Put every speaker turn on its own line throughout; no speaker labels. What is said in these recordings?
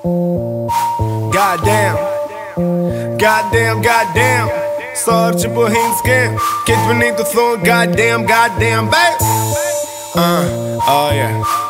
Goddamn, goddamn, goddamn. Sa që po hinë s'kem Ketë për një të thonë goddamn, goddamn, babe. Oh yeah.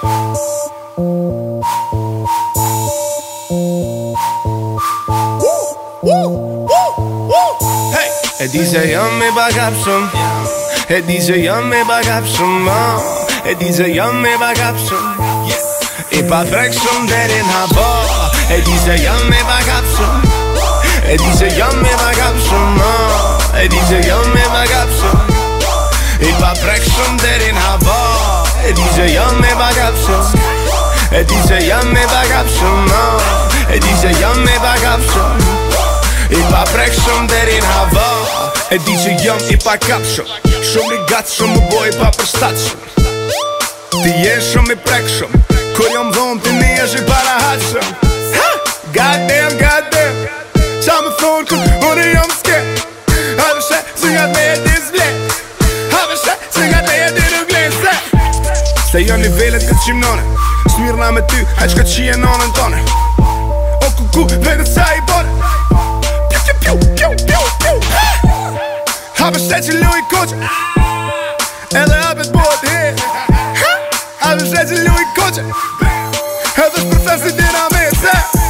Hey! E di se jam me bagapshëm, e di se jam me bagapshëm, e di se jam me bagapshëm, I pa frekshëm deri n'habo. E di se jam me bagapshëm, e di se jam me bagapshëm, e di se jam me bagapshëm, I pa frekshëm deri n'habo. E di se jam me bagapshëm, e di se jam me bagapshëm, e di se jam me bagapshëm, I pa frekshëm deri n'habo. E di që jam I pa kapshëm, shumë I gatshëm, më boj pa përstatshëm. Ti je shumë I prekshëm, kur jam dhomë ti një është I parahatshëm. Goddamn, goddamn, qa më thonë kër unë jam s'ket. Haveshe që nga te e ti s'vlet, haveshe që nga te e ti nuk len. Se janë nivellet këtë qimnone, s'mirna me ty, a qka qie nonën tone. O kuku, vete qa I bone, piu, piu, piu, piu, piu, piu. Haveshe që luj koqe, edhe apet bot he. Haveshe që luj koqe, edhe shpërfen si dinamit.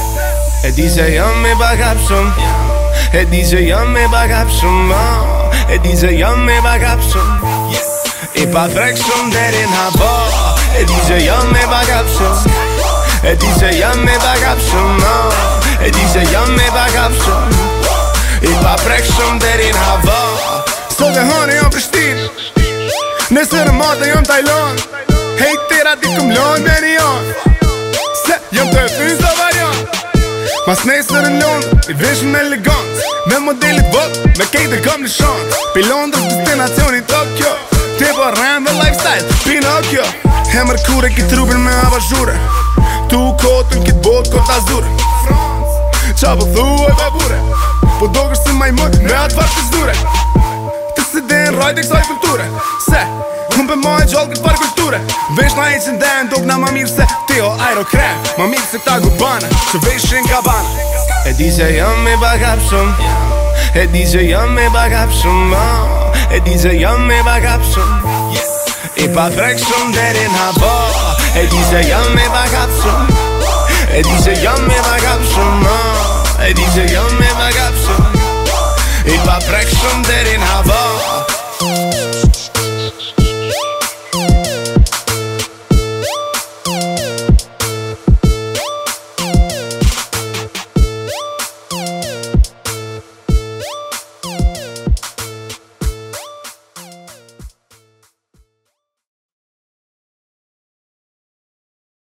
E di se jam me bagapshëm, e di se jam me bagapshëm, e di se jam me bagapshëm, I pa frekshëm deri n'habo. E di se jam me bagapshëm, e di se jam me bagapshëm, e di se jam me bagapshëm, I pa frekshëm deri n'habo. Sot e hane jam Prishtinë, nëse në matë jam Tajland. Hej tira di këm lonë me një janë, se jam të e fynë sa variant. Mas nesër në Londë, I veshën me elegant, me modelit vot, me kejtë kam në shantë. Pi Londrës destinacioni Tokyo, te po rrem dhe lifestyle, Pinocchio. Hemër kure ki trupin me avazhure, tu kotën kit bot kot azure. Qa po thua e babure, po do kërë si majmën me atë farë të zdure. Të se den rajt e kësaj kulture, se unë për ma e gjallë këtë farë kulture. Vesh na e që ndenë, dok na ma mirë se ti o aerokrem, ma mirë se ta gubana, që veshin kabana. E di se jam me bagapshëm, e di se jam me bagapshëm, e di se jam me bagapshëm, I pa frekshëm deri n'habo. E di se jam me bagapshëm, e di se jam me bagapshëm, e di se jam me bagapshëm, I pa frekshëm deri n'habo.